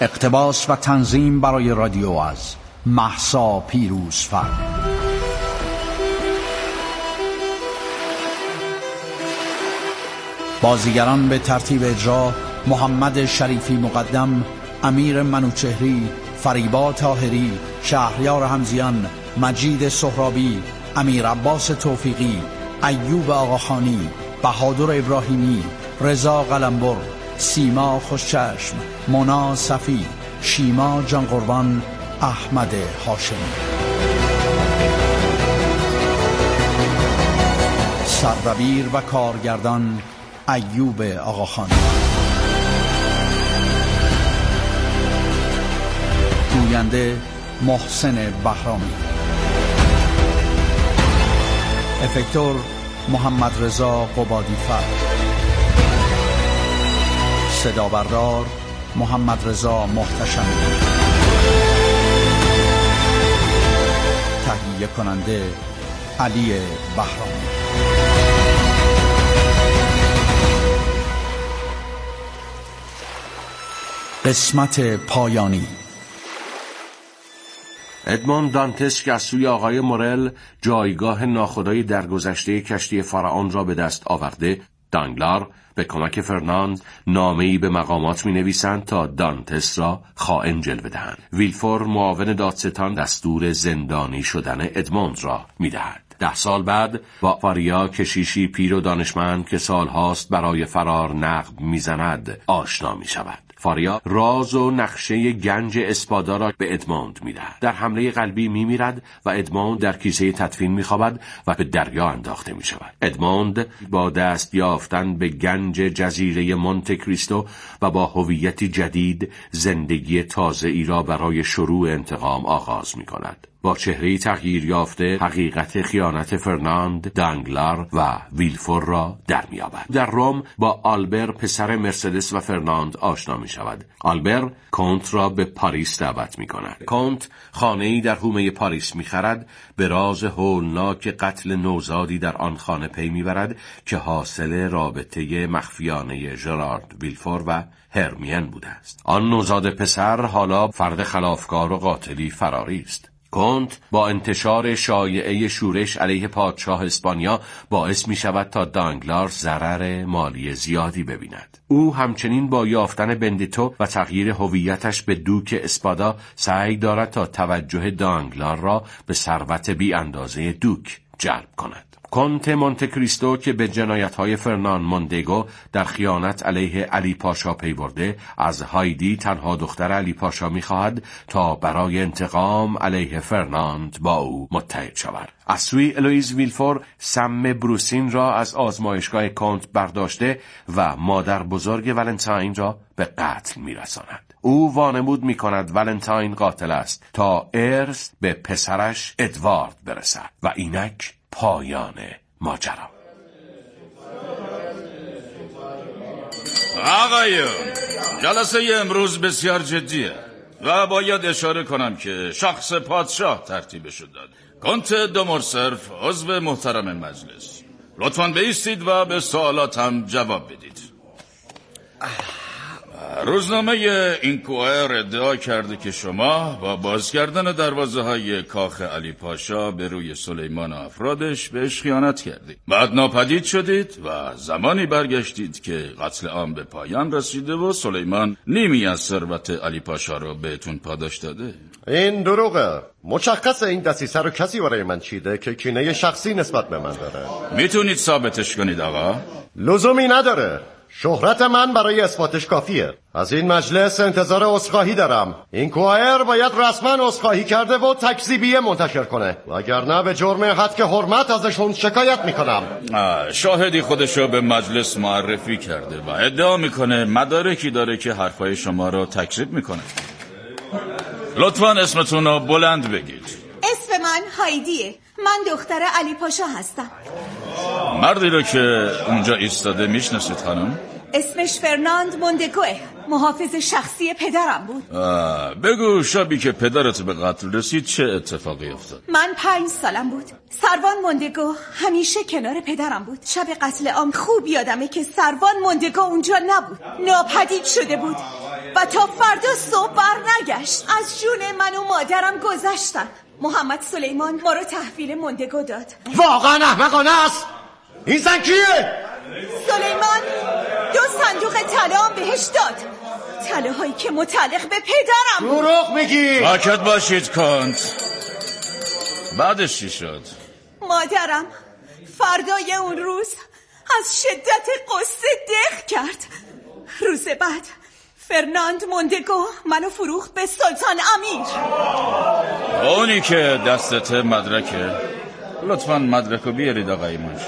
اقتباس و تنظیم برای رادیو از مهسا پیروزفر. بازیگران به ترتیب اجرا: محمد شریفی مقدم، امیر منوچهری، فریبا طاهری، شهریار حمزیان، مجید سهرابی، امیر عباس توفیقی، ایوب آقاخانی، بهادر ابراهیمی، رضا قلمبر، سیما خوشچشم، مونا صفی، شیما جان قربان، احمد هاشمی. سردبیر و کارگردان ایوب آقاخانی. گوینده محسن بهرامی. افکتور محمد رضا قبادی فر. صدا بردار محمد رضا محتشمی. تهیه کننده علی بهرامی. قسمت پایانی. ادموند دانتس که از سوی آقای مورل جایگاه ناخودآگاه درگذشته کشتی فرعون را به دست آورده، دانگلار به کمک فرناند نامه‌ای به مقامات می‌نویسند تا دانتس را خائن جلوه دهند. ویلفور معاون دادستان دستور زندانی شدن ادموند را می‌دهد. 10 سال بعد با فاریا، کشیشی پیر و دانشمند که سالهاست برای فرار نقب می‌زند، آشنا می‌شود. فاریا راز و نقشه گنج اسپادا را به ادموند می‌دهد. در حمله قلبی می‌میرد و ادموند در کیسه تدفین می‌خوابد و به دریا انداخته می‌شود. ادموند با دست یافتن به گنج جزیره مونته کریستو و با هویتی جدید زندگی تازه‌ای را برای شروع انتقام آغاز می‌کند. با چهره‌ای تغییر یافته حقیقت خیانت فرناند، دانگلار و ویلفور را در می‌یابد. در روم با آلبر پسر مرسدس و فرناند آشنا می‌شود. آلبر کنت را به پاریس دعوت می‌کند. کنت خانه‌ای در حومه پاریس می‌خرد، به راز هولناک قتل نوزادی در آن خانه پی می‌برد که حاصل رابطه مخفیانه ژرارد ویلفور و هرمیون بوده است. آن نوزاد پسر حالا فرد خلافکار و قاتلی فراری است. کنت با انتشار شایعه شورش علیه پادشاه اسپانیا باعث می شود تا دانگلار ضرر مالی زیادی ببیند. او همچنین با یافتن بندیتو و تغییر هویتش به دوک اسپادا سعی دارد تا توجه دانگلار را به ثروت بی اندازه دوک جلب کند. کنت مونته کریستو که به جنایت‌های فرنان موندگو در خیانت علیه علی پاشا پیورده، از هایدی تنها دختر علی پاشا می‌خواهد تا برای انتقام علیه فرناند با او متحد شود. از سوی الویز ویلفور سم بروسین را از آزمایشگاه کنت برداشته و مادر بزرگ ولنتاین را به قتل می‌رساند. او وانمود می‌کند ولنتاین قاتل است تا ارث به پسرش ادوارد برسد و اینک پایان ماجرا. آقایون، جلسه امروز بسیار جدیه و باید اشاره کنم که شخص پادشاه ترتیبش داد. کنت دو مورسرف، عضو محترم مجلس، لطفاً بایستید و به سوالاتم جواب بدید. روزنامه اینکوایر ادعا کرده که شما با باز کردن دروازه‌های کاخ علی پاشا به روی سلیمان و افرادش بهش خیانت کردید. بعد ناپدید شدید و زمانی برگشتید که قتل عام به پایان رسیده و سلیمان نیمی از ثروت علی پاشا رو بهتون پاداش داده. این دروغه. مشخصه این دسیسه رو کسی برای من چیده که کینه شخصی نسبت به من داره. میتونید ثابتش کنید آقا؟ لزومی نداره. شهرت من برای اثباتش کافیه. از این مجلس انتظار عذرخواهی دارم. اینکوایر باید رسما عذرخواهی کرده و تکذیبیه منتشر کنه، وگرنه به جرم حد که حرمت ازشون شکایت میکنم. شاهدی خودشو به مجلس معرفی کرده و ادعا میکنه مدارکی داره که حرفای شما رو تکذیب میکنه. لطفاً اسمتون رو بلند بگید. اسم من هایدیه. من دختر علی پاشا هستم. مردی رو که اونجا ایستاده میشناسید خانم؟ اسمش فرناند موندگوه. محافظ شخصی پدرم بود. بگو شبی که پدرت به قتل رسید چه اتفاقی افتاد؟ من 5 سالم بود. سروان موندگو همیشه کنار پدرم بود. شب قتل عام خوب یادمه که سروان موندگو اونجا نبود. ناپدید شده بود. و تا فردا صبح برنگشت. از جون من و مادرم گذشتن. محمد سلیمان ما رو تحویل موندگو داد. واقعا احمقانه است. این زن کیه؟ سلیمان 2 صندوق طلا بهش داد، طلاهایی که متعلق به پدرم. دروغ میگی. ساکت باشید کنت. بعدش چی شد؟ مادرم فردای اون روز از شدت قصه دق کرد. روز بعد فرناند موندگو منو فروخت به سلطان امیر. اونی که دستت مدرکه، لطفاً مدرکو بیارید آقای منشی.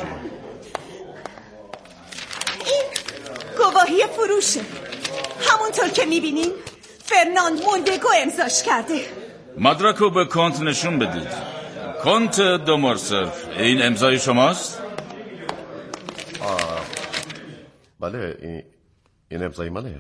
این گواهی فروشه، همونطور که میبینین فرناند موندگو امضاش کرده. مدرکو به کنت نشون بدید. کنت دو مورسرف، این امضای شماست؟ بله این امضای منه.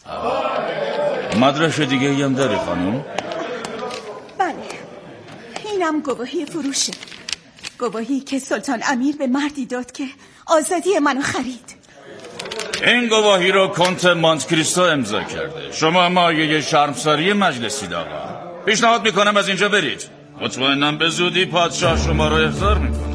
مدرک دیگه ای هم داری خانم؟ بله، اینم گواهی فروشه، گواهی که سلطان امیر به مردی داد که آزادی منو خرید. این گواهی رو کنت مونت کریستو امضا کرده. شما مایه شرمساری مجلسید آقا. پیشنهاد میکنم از اینجا برید. مطمئنم به زودی پادشاه شما رو احضار میکنه.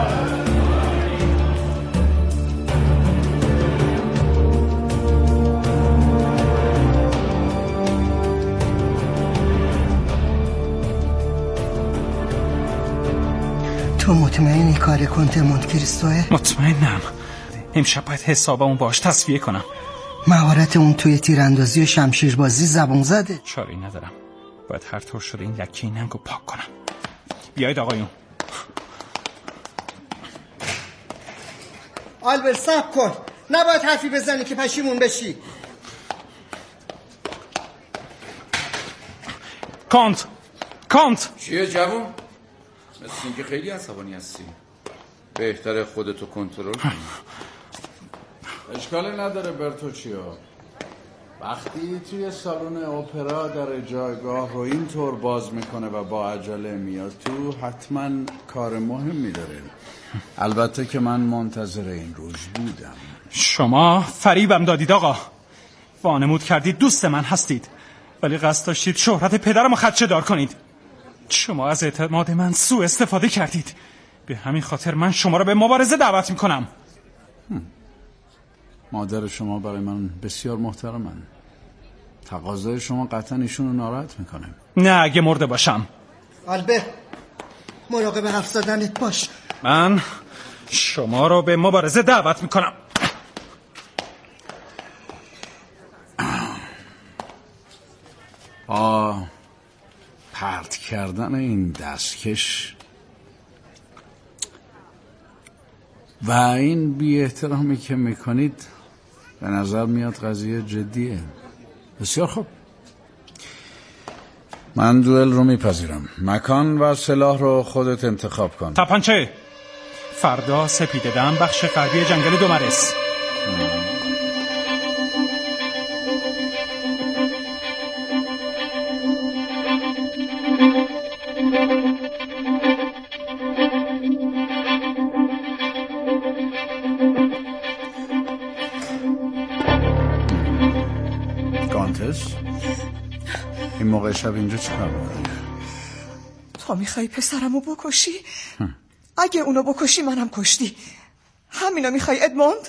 تو مطمئنی کار کنت مونت کریستوه؟ مطمئنم. امشب باید حسابمون باش تصفیه کنم. مهارت اون توی تیراندازی و شمشیربازی زبون زده. چاری ندارم، باید هر طور شده این لکه ننگو پاک کنم. بیایید آقایون. آلبرت صبر کن، نباید حرفی بزنی که پشیمون بشی. کانت چیه جوان؟ مثل اینکه خیلی عصبانی هستی. بهتره خودتو کنترل کنی. اشکالی نداره برتوچیو. وقتی توی سالن اپرا در جایگاه رو اینطور باز میکنه و با عجله میاد تو، حتما کار مهمی داره. البته که من منتظر این روز بودم. شما فریبم دادید آقا. وانمود کردید دوست من هستید، ولی قصد داشتید شهرت پدرمو خدشه دار کنید. شما از اعتماد من سوء استفاده کردید. به همین خاطر من شما را به مبارزه دعوت میکنم. مادر شما برای من بسیار محترمن. تقاضای شما قطعا ایشون رو ناراحت میکنه. نه اگه مرده باشم. آلبرت مراقب حرف زدنت باش. من شما را به مبارزه دعوت میکنم. با پرت کردن این دستکش و این بی احترامی که میکنید به نظر میاد قضیه جدیه. بسیار خوب، من دوئل رو میپذیرم. مکان و سلاح رو خودت انتخاب کن. تپانچه فردا سپیده دم، بخش غربی جنگل دومرس. کانتس، این موقع شب اینجا چیکار میکنی؟ تو میخوای پسرمو بکشی؟ اگه اونو بکشی منم کشتی. همینو میخوای ادموند؟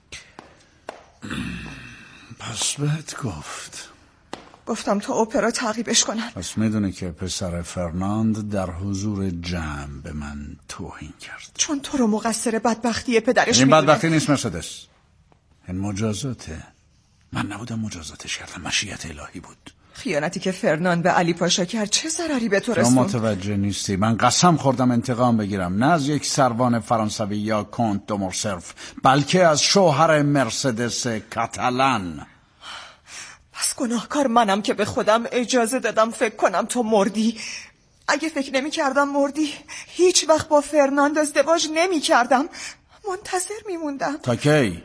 پس بهت گفتم تا اپرا تعقیبش کنن. پس میدونی که پسر فرناند در حضور جمع به من توهین کرد. چون تو رو مقصر بدبختی پدرش این میدونه. بدبختی نیست مرسدس، این مجازاته. من نبودم مجازاتش کردم، مشیت الهی بود. خیانتی که فرناند به علی پاشا کرد چه ضرری به تو تو رسوند؟ متوجه نیستی. من قسم خوردم انتقام بگیرم، نه از یک سروان فرانسوی یا کنت دو مورسرف، بلکه از شوهر مرسدس کاتالان. پس گناهکار منم که به خودم اجازه دادم فکر کنم تو مردی. اگه فکر نمی کردم مردی هیچ وقت با فرناند ازدواج نمی کردم. منتظر می موندم. تا کی؟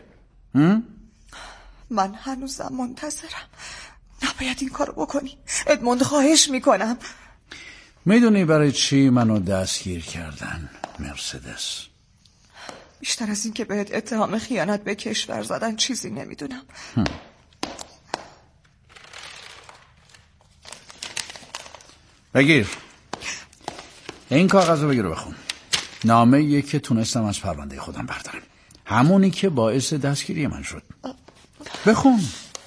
من هنوزم منتظرم. نباید این کارو بکنی ادموند، خواهش میکنم. میدونی برای چی منو دستگیر کردن مرسدس؟ بیشتر از این که بهت اتهام خیانت به کشور زدن چیزی نمیدونم. بگیر این کاغذ رو، بگیر و بخون. نامه یک که تونستم از پرونده خودم بردارم، همونی که باعث دستگیری من شد. بخون.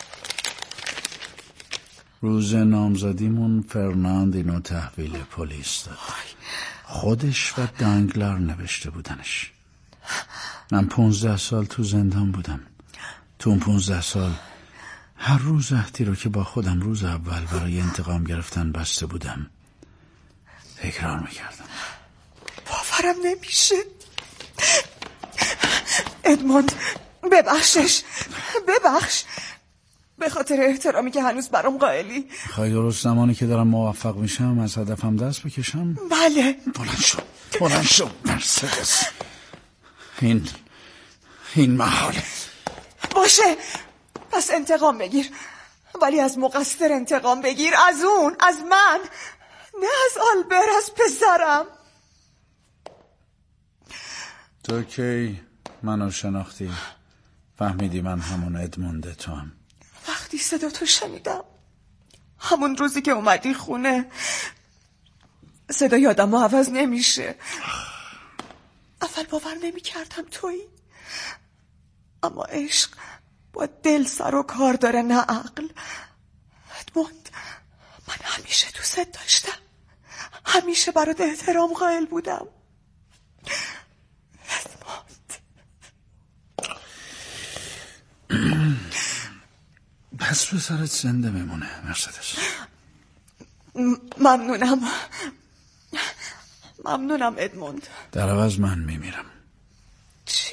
روز نامزدیمون فرناند اینو تحویل پلیس داد. خودش و دانگلر نوشته بودنش. من 15 سال تو زندان بودم. تو اون 15 سال هر روز عهدی رو که با خودم روز اول برای انتقام گرفتن بسته بودم تکرار میکردم. باورم نمیشه. ادموند ببخشش، ببخش. به خاطر احترامی که هنوز برام قائلی. خواهی درست زمانی که دارم موفق میشم از هدفم دست بکشم؟ بله. بلند شو مرسدس. این محاله. باشه، پس انتقام بگیر، ولی از مقصر انتقام بگیر. از اون، از من، نه از آلبر، از پسرم. تو کی منو شناختی؟ فهمیدی من همون ادموند تو هم؟ وقتی صدا تو شنیدم، همون روزی که اومدی خونه. صدا یادم عوض نمیشه. اول باور نمی کردم تویی، اما عشق با دل سر و کار داره نه عقل. ادموند، من همیشه دوست داشتم، همیشه برات احترام قائل بودم. پس رو سرت زنده بمونه مرسدس. ممنونم ادموند. در عوض من میمیرم. چی؟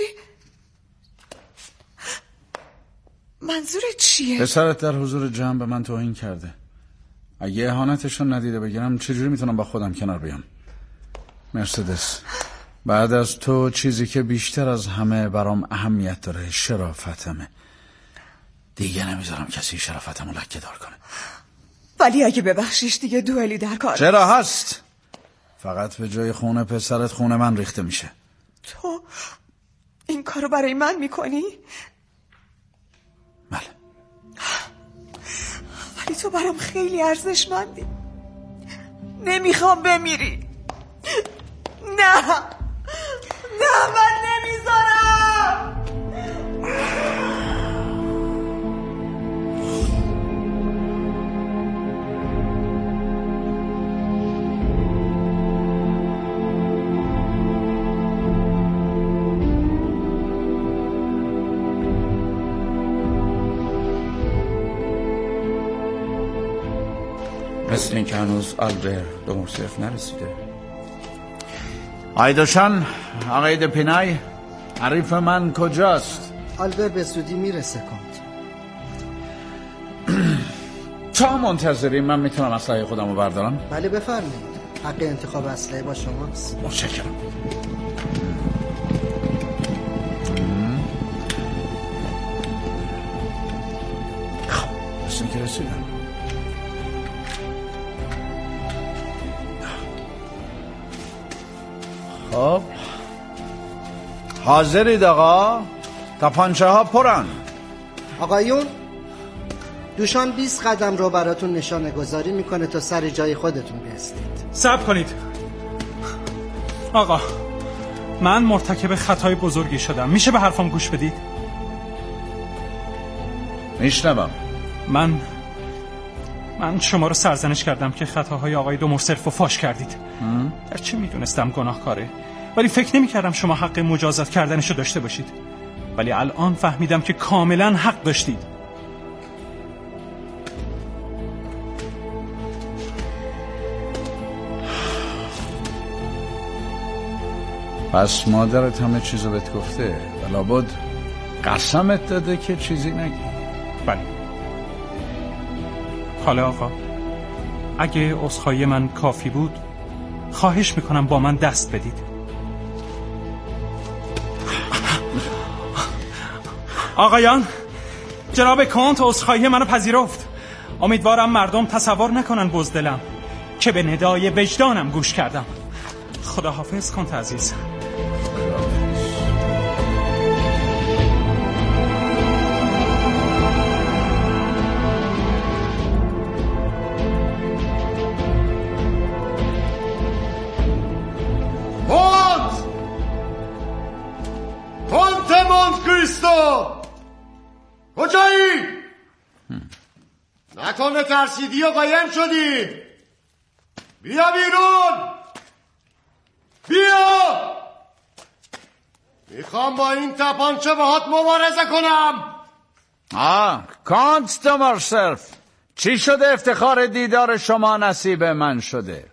منظورت چیه؟ پسرت در حضور جمع به من توهین کرده. اگه اهانتشون ندیده بگیرم چجوری میتونم با خودم کنار بیام؟ مرسدس، بعد از تو چیزی که بیشتر از همه برام اهمیت داره شرافتمه. دیگه نمیذارم کسی شرافتمو لکه دار کنه. ولی اگه ببخشیش دیگه دوئلی در کار. چرا هست؟ فقط به جای خون پسرت خون من ریخته میشه. تو این کارو برای من میکنی؟ بله. ولی تو برام خیلی ارزشمندی. نمیخوام بمیری. نه من نمیذارم. مثل این که هنوز آلبر دو مرصرف نرسیده. آیدوشان، آقای دپینای، عریف من کجاست؟ آلبر به زودی میرسه کند. تا منتظرین من میتونم اسلحه خودم رو بردارم؟ بله بفرمایید، حق انتخاب اسلحه با شماست. متشکرم. خب مثل این که رسیدم. خب حاضرید آقا؟ تپانچه ها پرن. آقایون، دوشان 20 قدم رو براتون نشانه گذاری میکنه تا سر جای خودتون بیستید. صبر کنید آقا، من مرتکب خطای بزرگی شدم. میشه به حرفم گوش بدید؟ میشنوم. من شما رو سرزنش کردم که خطاهای آقای دو مرصرف رو فاش کردید. گرچه میدونستم گناهکاره، ولی فکر نمی کردم شما حق مجازات کردنشو داشته باشید. ولی الان فهمیدم که کاملا حق داشتید. پس مادرت همه چیزو بهت گفته و لابد قسمت داده که چیزی نگی. بله. حالا آقا، اگه عذرخواهی من کافی بود خواهش میکنم با من دست بدید. آقایان، جناب کنت عذرخواهی منو پذیرفت. امیدوارم مردم تصور نکنن بزدلم، که به ندای وجدانم گوش کردم. خداحافظ کنت عزیز. نکنه ترسیدی و قایم شدی. بیا بیرون، بیا. میخوام با این تپانچه باهات مبارزه کنم. کانت دمارسرف، چی شده افتخار دیدار شما نصیب من شده؟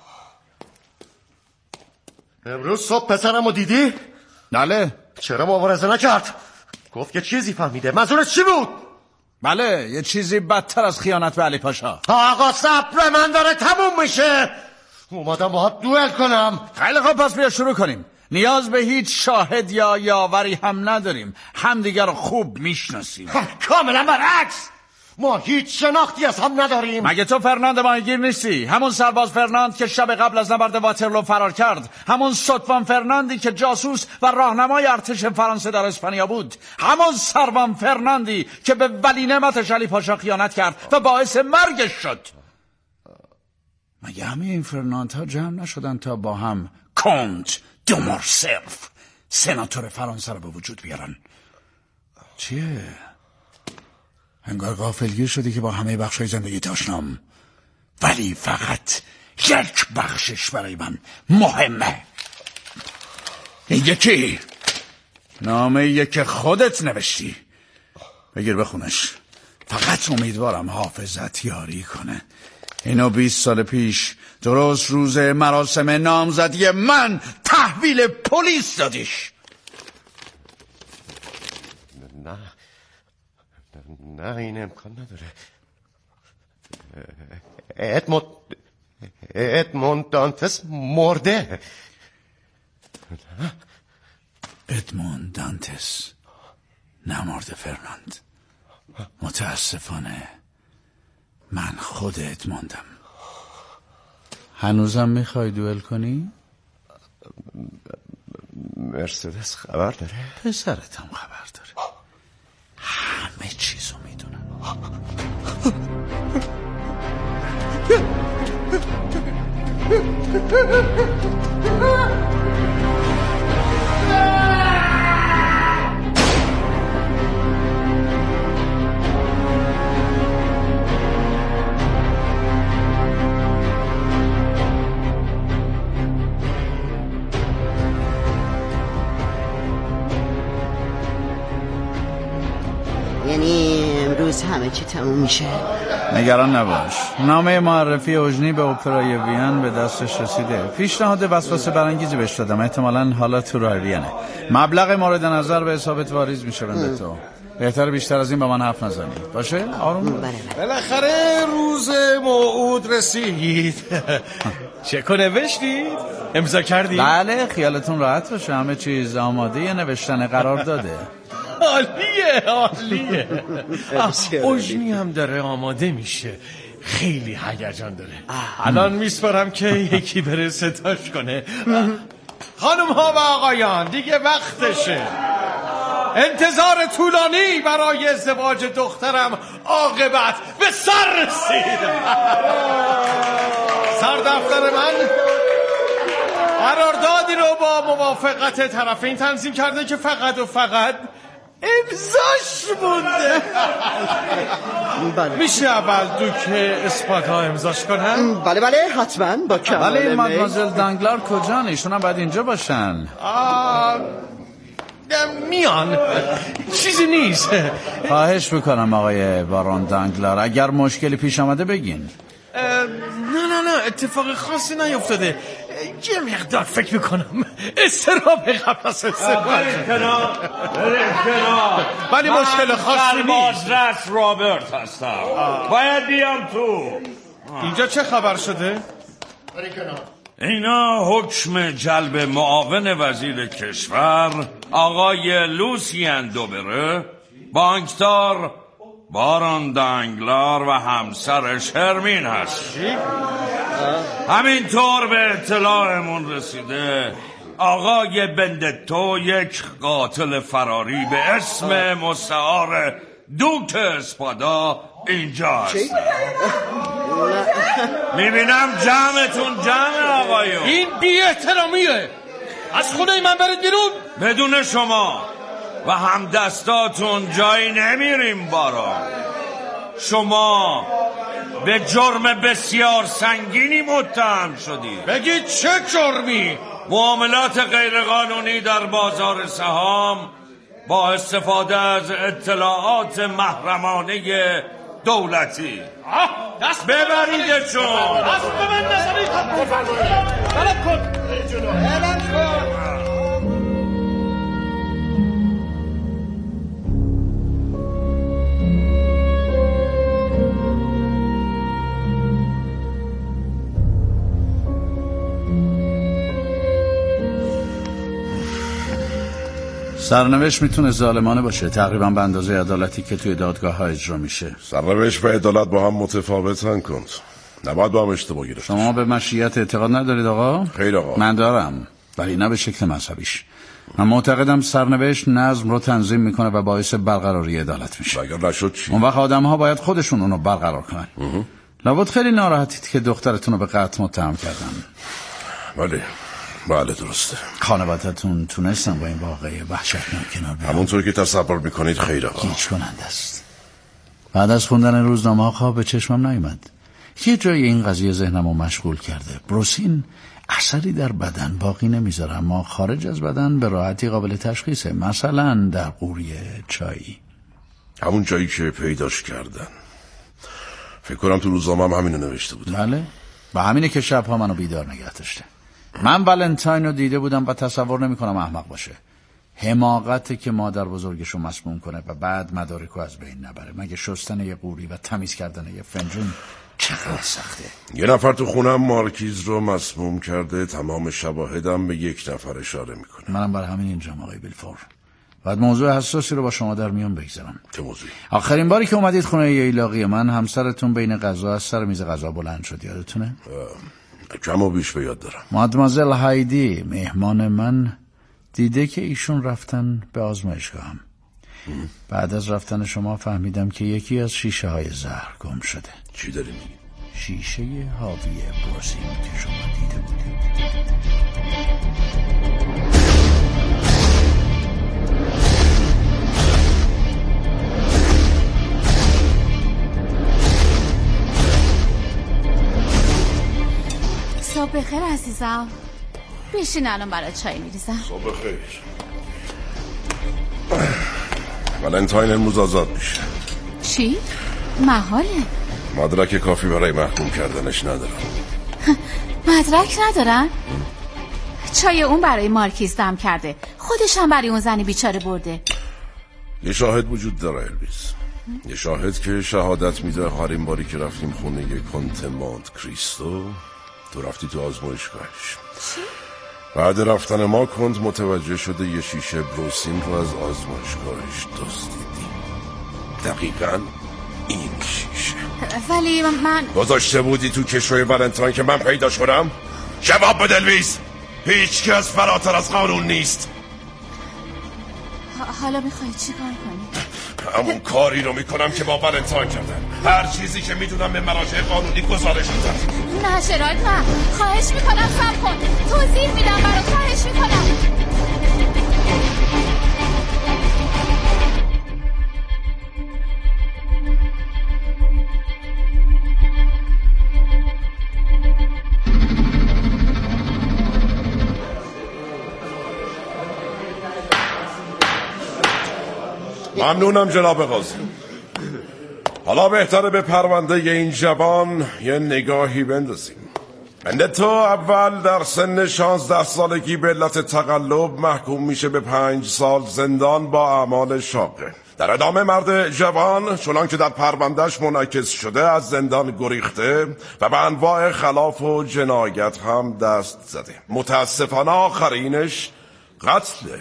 امروز صبح پسرمو دیدی؟ بله. چرا مبارزه نکرد؟ گفت که چیزی فهمیده. منظورش چی بود؟ بله، یه چیزی بدتر از خیانت به علی پاشا. آقا صبر من داره تموم میشه. اومدم باهات دوئل کنم. خیلی خوب، پس بیا شروع کنیم. نیاز به هیچ شاهد یا یاوری هم نداریم. همدیگر رو خوب میشناسیم. کاملا برعکس. ما هیچ شناختی از هم نداریم. مگه تو فرناند ماهیگیر نیستی؟ همون سرباز فرناند که شب قبل از نبرد واترلو فرار کرد، همون ستوان فرناندی که جاسوس و راهنمای ارتش فرانسه در اسپانیا بود، همون سروان فرناندی که به ولی نعمتش علی پاشا خیانت کرد و باعث مرگش شد. مگه همه این فرناندها جمع نشدن تا با هم کانت دمارسرف سناتور فرانسه رو به وجود بیارن؟ چیه؟ انگار غافلگیر شدی که با همه بخشای زندگی آشنام، ولی فقط یک بخشش برای من مهمه. این یکی نامه‌ای که خودت نوشتی. بگیر بخونش. فقط امیدوارم حافظت یاری کنه. اینو 20 سال پیش درست روز مراسم نامزدی من تحویل پلیس دادیش. نه این امکان نداره. ادموند دانتس مرده. ادموند دانتس نمرده فرناند. متاسفانه من خود ادموندم. هنوزم میخوای دوئل کنی؟ مرسدس خبر داره؟ پسرت هم خبر داره. همه چیزو میدونم. یعنی امروز همه چی تموم میشه؟ نگران نباش. نامه معرفی اوژنی به اپرای وین به دستش رسیده. پیشنهاد وسوسه برانگیزی بهش دادم. احتمالاً حالا تو راه وینه. مبلغ مورد نظر به حسابت واریز میشه بنده تو. بهتر بیشتر از این با من حرف نزنی. باشه؟ آروم. بالاخره روز موعود رسید. چکو نوشتید؟ امضا کردید؟ بله، خیالتون راحت باشه. همه چیز آماده نوشتن قرار داده. عالیه. اوژنی هم داره آماده میشه. خیلی هیجان داره. الان میسپارم که یکی بره ستاش کنه. خانم ها و آقایان، دیگه وقتشه. انتظار طولانی برای ازدواج دخترم عاقبت به سر رسید. سردفتر من قراردادی رو با موافقت طرفین تنظیم کرده که فقط و فقط امضاش مونده. میشه اول دوک اسپاتا امضاش کنن؟ بله حتما با کمال بله. میل. مادمازل دانگلار کجان؟ ایشون هم باید اینجا باشن. میان. چیزی نیست. خواهش میکنم آقای بارون دانگلار، اگر مشکلی پیش آمده بگین. نه اتفاق خاصی نیفتاده. یه مقدار فکر میکنم استراب قبل از ازدواج. ولی مشکل خاصی نیست. سربازرس رابرت هستم. باید بیام تو. اینجا چه خبر شده؟ اینا حکم جلب معاون وزیر کشور آقای لوسیان دوبره، بانکدار بارون دانگلار و همسرش هرمین هست. همینطور به اطلاعمون رسیده آقای بندتو یک قاتل فراری به اسم مستعار دوک اسپادا اینجا هست. میبینم جمعتون جمع آقایون. این بی احترامیه. از خونه من برید بیرون. بدون شما و همدستاتون جایی نمیریم بارا. شما به جرم بسیار سنگینی متهم شدید. بگید چه جرمی؟ معاملات غیرقانونی در بازار سهام با استفاده از اطلاعات محرمانه دولتی. ببریدشون. دست به من نزنید. بلد کن. سرنوشت میتونه ظالمانه باشه، تقریبا به اندازه عدالتی که توی دادگاه ها اجرا میشه. سرنوشت و عدالت با هم متفاوتن کند، نباید با هم اشتباه گرفت. شما به مشیت اعتقاد ندارید آقا؟ خیر آقا. من دارم، ولی نه به شکل مذهبیش. من معتقدم سرنوشت نظم رو تنظیم میکنه و باعث برقراری عدالت میشه. اگر نشد چی؟ اون وقت آدم ها باید خودشون اونو برقرار کنن. لابد خیلی ناراحتید که دخترتون رو به قتل متهم کردن. بله درسته. خانوادتون تونستن با این واقعه وحشتناک کنار بیان؟ همونطور که تصور میکنید خیر آقا. گیج کننده است. بعد از خوندن روزنامه ها خواب به چشمم نیامد. یه جای این قضیه ذهنمو مشغول کرده. بروسین اثری در بدن باقی نمیذاره، اما خارج از بدن به راحتی قابل تشخیصه. مثلا در قوری چایی. همون جایی که پیداش کردن. فکر کنم تو روزنامه هم همینو نوشته بود. بله، و همینه که شبها منو بیدار نگه داشته. من ولنتاین رو دیده بودم و تصور نمی کنم احمق باشه. حماقته که مادر بزرگشو مسموم کنه و بعد مدارکو از بین نبره. مگه شستن یه قوری و تمیز کردن یه فنجون چقدر سخته. یه نفر تو خونم مارکیز رو مسموم کرده، تمام شواهدم به یک نفر اشاره میکنه. منم برای همین اینجام آقای بیلفور. بعد موضوع حساسی رو با شما در میون بگذارم. چه موضوعی؟ آخرین باری که اومدید خونه ییلاقی من، همسرتون بین غذا از سر میز غذا بلند شد، یادتونه؟ کم و بیش به یاد دارم. مادمازل هایدی مهمان من دیده که ایشون رفتن به آزمایشگاهم. بعد از رفتن شما فهمیدم که یکی از شیشه های زهر گم شده. چی داری میگی؟ شیشه حاوی بروسین که شما دیده بودید. صبح بخیر عزیزم. بشین الان برای چای میریزم. صبح بخیر. ولنتاین امروز آزاد میشه. چی؟ محاله. مدرک کافی برای محکوم کردنش ندارم. مدرک ندارن؟ چای اون برای مارکیز دم کرده، خودش هم برای اون زنی بیچاره برده. یه شاهد وجود داره الویس. یه شاهد که شهادت میده آخرین باری که رفتیم خونه کنت مونت کریستو تو رفتی تو آزمایشگاهش. بعد رفتن ما کنت متوجه شده یه شیشه بروسین رو از آزمایشگاهش دزدیدی. دقیقاً این شیشه. ولی من گذاشته بودی تو کشوی ولنتاین که من پیداش کنم؟ جواب بده الویس. هیچ کس فراتر از قانون نیست. حالا میخوایی چی کار کنی؟ همون کاری رو میکنم که با ولنتاین کردم. هر چیزی که میدونم به مراجع قانونی گزارش میدم. نه شرایط نه، خواهش میکنم صبر کن، توضیح میدم برات، خواهش میکنم. ممنونم جناب قاضی. حالا بهتره به پرونده این جوان یه نگاهی بندازیم. بندتو اول در سن 16 سالگی به علت تقلب محکوم میشه به 5 سال زندان با اعمال شاقه. در ادامه مرد جوان چنان که در پروندهش منعکس شده از زندان گریخته و به انواع خلاف و جنایت هم دست زده. متاسفانه آخرینش قتله.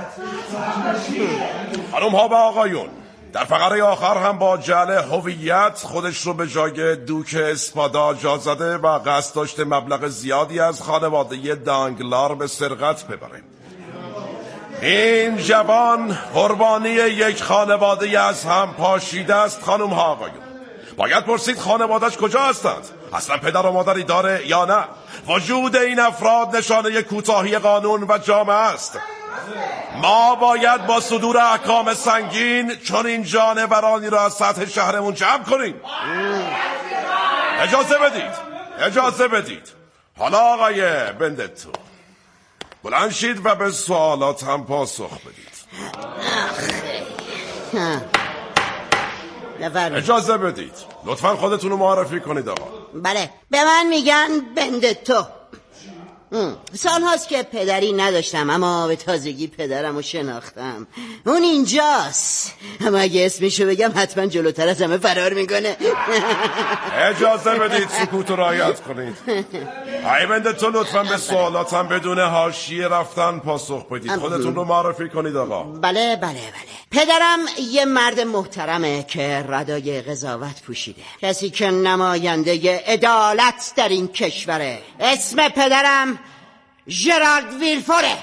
خانم ها و آقایون، در فقره آخر هم با جعل هویت خودش رو به جای دوک اسپادا جا زده و قصد داشته مبلغ زیادی از خانواده دانگلار به سرقت ببره. این جوان قربانی یک خانواده از هم پاشیده است. خانم ها آقایون، باید پرسید خانواده‌اش کجا هستند؟ اصلا پدر و مادری داره یا نه؟ وجود این افراد نشانه کوتاهی قانون و جامعه است. ما باید با صدور احکام سنگین چون این جانورانی را از سطح شهرمون جمع کنیم. اجازه بدید. حالا آقای بندتو بلند شید و به سوالات هم پاسخ بدید. اجازه بدید لطفا خودتون رو معرفی کنید آقا. بله، به من میگن بندتو. سال هاست که پدری نداشتم، اما به تازگی پدرم رو شناختم. اون اینجاست، اما اگه اسمشو بگم حتما جلوتر از همه فرار میکنه. اجازه بدید سکوت رو رعایت کنید. ای بندتو لطفا به سوالاتم بدون حاشیه رفتن پاسخ بدید. خودتون رو معرفی کنید آقا. بله. پدرم یه مرد محترمه که ردای قضاوت پوشیده، کسی که نماینده عدالت در این کشوره. اسم پدرم ژرارد ویلفوره.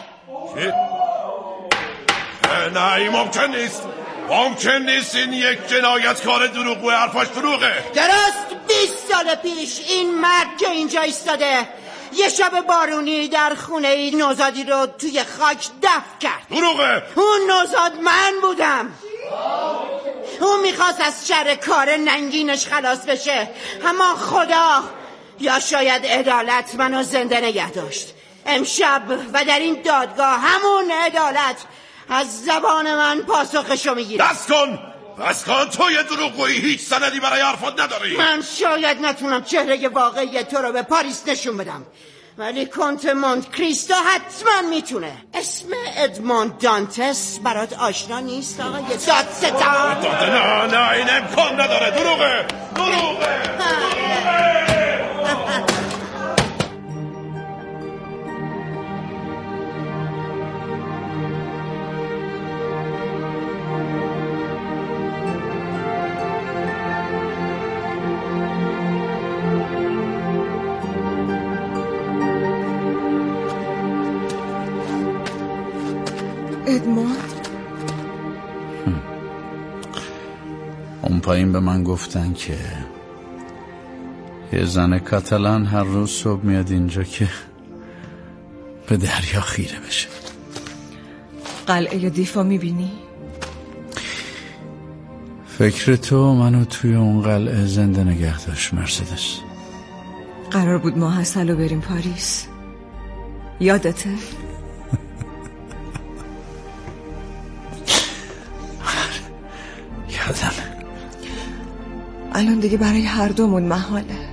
نه این ممکن نیست این یک جنایتکار دروغگو، حرفاش دروغه. درست 20 سال پیش این مرد که اینجا ایستاده یه شب بارونی در خونه نوزادی رو توی خاک دفن کرد. دروغه. اون نوزاد من بودم. اون میخواست از شر کار ننگینش خلاص بشه، اما خدا یا شاید عدالت منو زنده نگه داشت. امشب و در این دادگاه همون عدالت از زبان من پاسخشو میگیره. بس کن تو یه دروغگویی، هیچ سندی برای حرفات نداری. من شاید نتونم چهره واقعی تو رو به پاریس نشون بدم، ولی کنت مونت کریستو حتما میتونه. اسم ادموند دانتس برات آشنا نیست آقای دادستان؟ نه این امکان نداره. دروغه. ادموند؟ اون پایین به من گفتن که یه زن کاتالان هر روز صبح میاد اینجا که به دریا خیره بشه. قلعه دیفا میبینی؟ فکر تو منو توی اون قلعه زنده نگه داشت مرسدس. قرار بود ما حسلو بریم پاریس، یادته؟ یادمه. الان دیگه برای هر دومون محاله.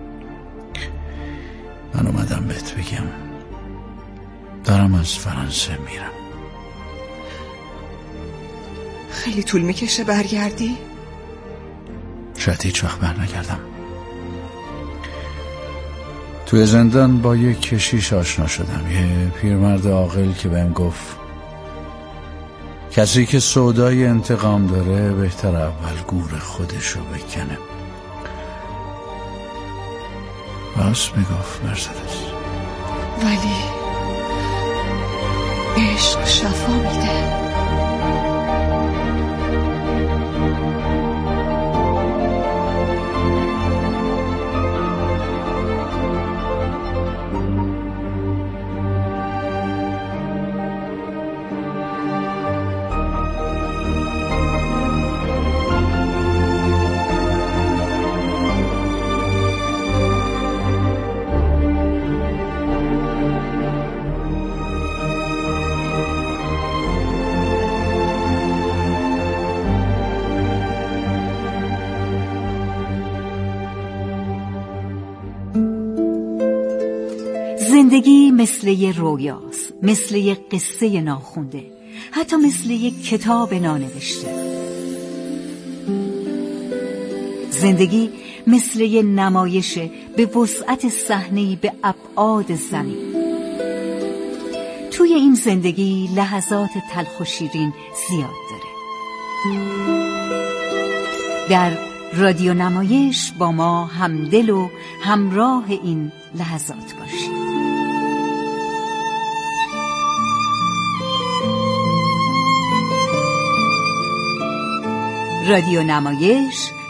من اومدم بهت بگم دارم از فرانسه میرم. خیلی طول میکشه برگردی؟ شاید هیچ وقت برنگردم. توی زندان با یک کشیش آشنا شدم، یه پیرمرد عاقل که بهم گفت کسی که سودای انتقام داره بهتر اول گور خودشو بکنه. راست میگفت مرسدس. ولی عشق شفا میده. زندگی مثل یه رویاست، مثل یه قصه ناخونده، حتی مثل یه کتاب نانوشته. زندگی مثل یه نمایش به وسعت صحنه‌ای به ابعاد زمین. توی این زندگی لحظات تلخ و شیرین زیاد داره. در رادیو نمایش با ما همدل و همراه این لحظات باشید. رادیو نمایش